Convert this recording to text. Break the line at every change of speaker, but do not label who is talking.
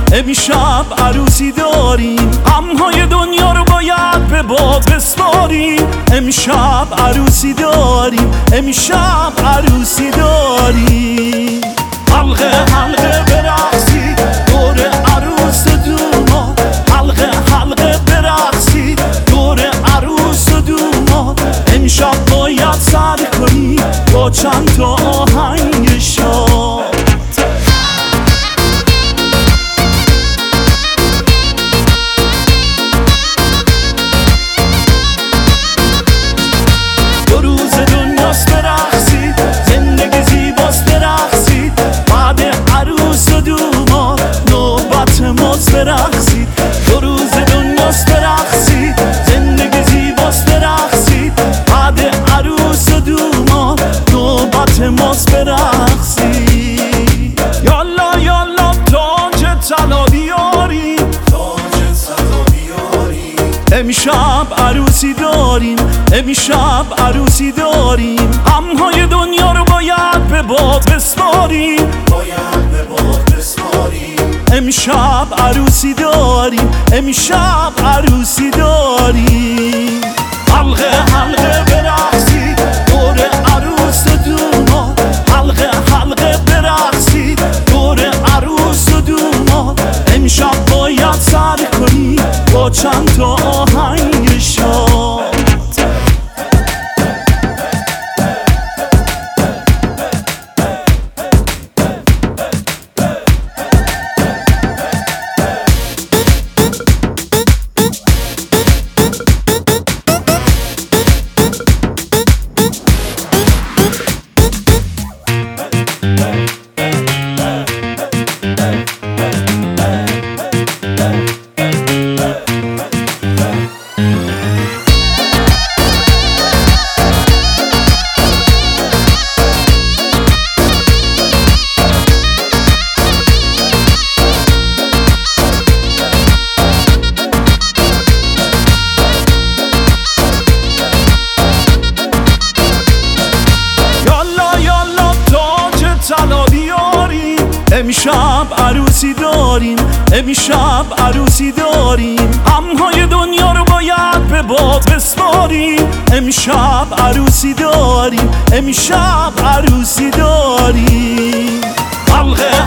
امشب عروسی داریم، غمهای دنیا رو باید به باد بسپاریم. امشب عروسی داریم، امشب عروسی داریم. حلقه حلقه برقصید دور عروس و دوماد، حلقه حلقه برقصید دور عروس و دوماد. امشب باید سر کنیم با چند تا آهنگ شاد. دو روز دنیاست برقصید، زندگی زیباست برقصید، بعد عروس و دوماد نوبت ماست برقصید. دو روز دنیاست برقصید، زندگی زیباست برقصید، بعد عروس و دوماد نوبت ماست برقصید. یالا یالا تاج طلا بیاریم، امشب عروسی داریم، امشب عروسی داریم. غمهای دنیا رو باید به باد بسپاریم، امشب عروسی داریم، امشب عروسی داریم. حلقه حلقه برقصید دور عروس و دوماد، حلقه حلقه برقصید دور عروس و دوماد. امشب باید سر کنیم با چند تا آهنگ شاد. امشب عروسی داریم، امشب عروسی داریم. غمهای دنیا رو باید به باد بسپاریم، امشب عروسی داریم، امشب عروسی داریم. حلقه